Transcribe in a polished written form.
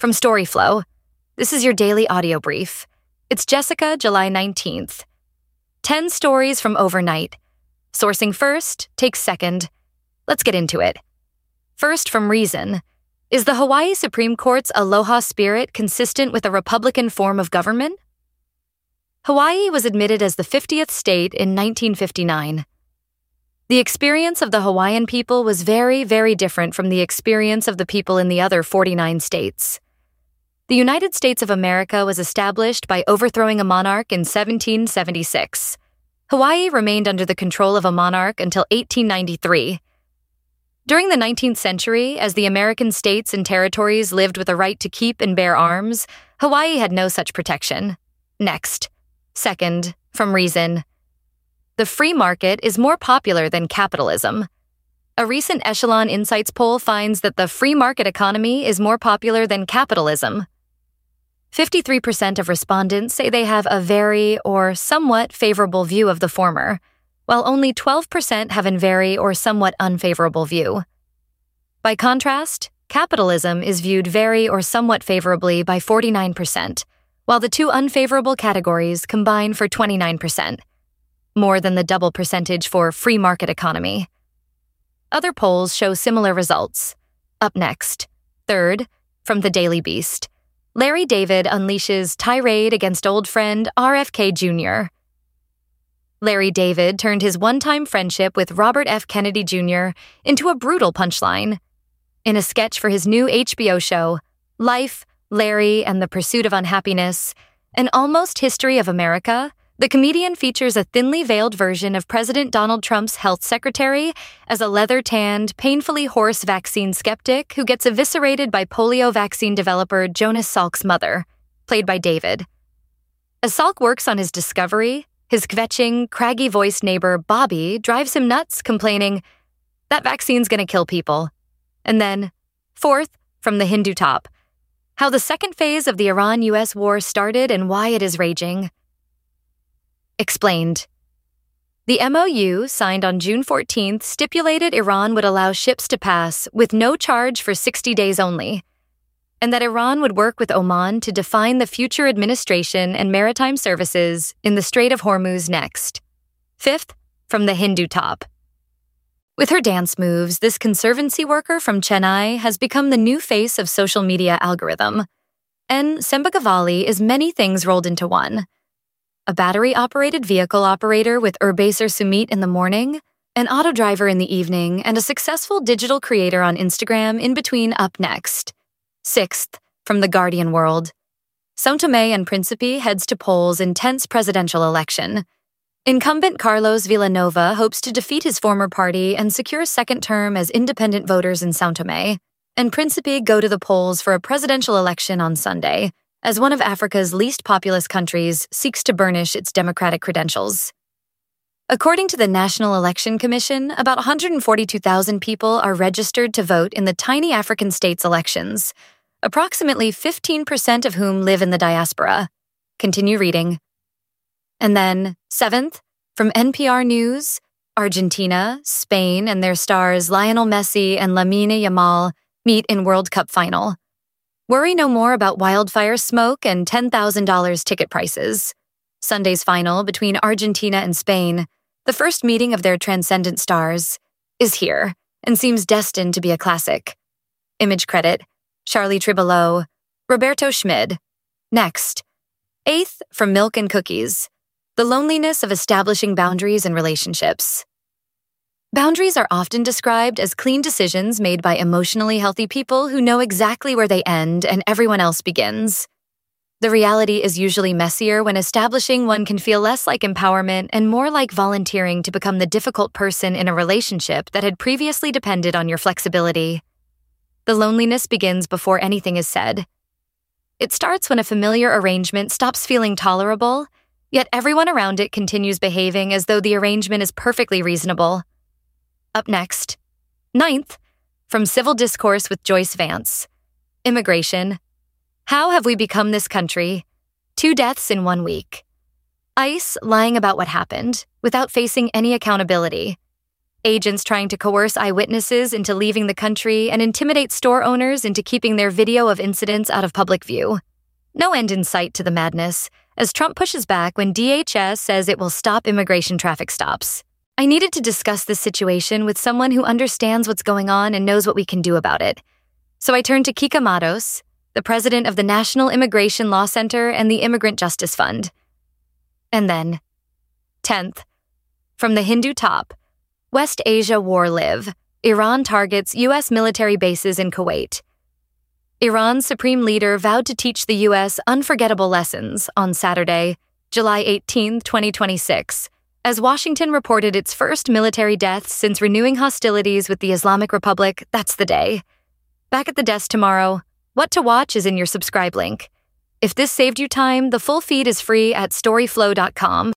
From Storyflow, this is your daily audio brief. It's Jessica, July 19th. 10 stories from overnight. Sourcing first, takes second. Let's get into it. First, from Reason. Is the Hawaii Supreme Court's aloha spirit consistent with a Republican form of government? Hawaii was admitted as the 50th state in 1959. The experience of the Hawaiian people was very, very different from the experience of the people in the other 49 states. The United States of America was established by overthrowing a monarch in 1776. Hawaii remained under the control of a monarch until 1893. During the 19th century, as the American states and territories lived with a right to keep and bear arms, Hawaii had no such protection. Next. Second, from Reason. The free market is more popular than capitalism. A recent Echelon Insights poll finds that the free market economy is more popular than capitalism. 53% of respondents say they have a very or somewhat favorable view of the former, while only 12% have a very or somewhat unfavorable view. By contrast, capitalism is viewed very or somewhat favorably by 49%, while the two unfavorable categories combine for 29%, more than the double percentage for free market economy. Other polls show similar results. Up next, third, from the Daily Beast. Larry David unleashes tirade against old friend RFK Jr. Larry David turned his one-time friendship with Robert F. Kennedy Jr. into a brutal punchline. In a sketch for his new HBO show, Life, Larry, and the Pursuit of Unhappiness, An Almost History of America, the comedian features a thinly veiled version of President Donald Trump's health secretary as a leather-tanned, painfully hoarse vaccine skeptic who gets eviscerated by polio vaccine developer Jonas Salk's mother, played by David. As Salk works on his discovery, his kvetching, craggy-voiced neighbor Bobby drives him nuts, complaining, "That vaccine's gonna kill people." And then, fourth, from the Hindu Top, how the second phase of the Iran-US war started and why it is raging. Explained. The MOU, signed on June 14th, stipulated Iran would allow ships to pass with no charge for 60 days only, and that Iran would work with Oman to define the future administration and maritime services in the Strait of Hormuz next. Fifth, from the Hindu Top. With her dance moves, this conservancy worker from Chennai has become the new face of social media algorithm. And Sembagavali is many things rolled into one. A battery-operated vehicle operator with Urbaser Sumit in the morning, an auto driver in the evening, and a successful digital creator on Instagram in between up next. Sixth, from the Guardian World. São Tomé and Príncipe heads to polls in tense presidential election. Incumbent Carlos Villanova hopes to defeat his former party and secure second term as independent voters in São Tomé, and Príncipe go to the polls for a presidential election on Sunday, as one of Africa's least populous countries seeks to burnish its democratic credentials. According to the National Election Commission, about 142,000 people are registered to vote in the tiny African states' elections, approximately 15% of whom live in the diaspora. Continue reading. And then, seventh, from NPR News, Argentina, Spain, and their stars Lionel Messi and Lamine Yamal meet in World Cup final. Worry no more about wildfire smoke and $10,000 ticket prices. Sunday's final between Argentina and Spain, the first meeting of their transcendent stars, is here and seems destined to be a classic. Image credit, Charlie Tribolo, Roberto Schmid. Next. Eighth, from Milk and Cookies. The loneliness of establishing boundaries in relationships. Boundaries are often described as clean decisions made by emotionally healthy people who know exactly where they end and everyone else begins. The reality is usually messier when establishing one can feel less like empowerment and more like volunteering to become the difficult person in a relationship that had previously depended on your flexibility. The loneliness begins before anything is said. It starts when a familiar arrangement stops feeling tolerable, yet everyone around it continues behaving as though the arrangement is perfectly reasonable. Up next. Ninth, from Civil Discourse with Joyce Vance. Immigration. How have we become this country? 2 deaths in 1 week. ICE lying about what happened, without facing any accountability. Agents trying to coerce eyewitnesses into leaving the country and intimidate store owners into keeping their video of incidents out of public view. No end in sight to the madness, as Trump pushes back when DHS says it will stop immigration traffic stops. I needed to discuss this situation with someone who understands what's going on and knows what we can do about it. So I turned to Kika Matos, the president of the National Immigration Law Center and the Immigrant Justice Fund. And then, 10th, from the Hindu top, West Asia war live. Iran targets U.S. military bases in Kuwait. Iran's supreme leader vowed to teach the U.S. unforgettable lessons on Saturday, July 18, 2026, as Washington reported its first military deaths since renewing hostilities with the Islamic Republic. That's the day. Back at the desk tomorrow. What to watch is in your subscribe link. If this saved you time, the full feed is free at storyflow.com.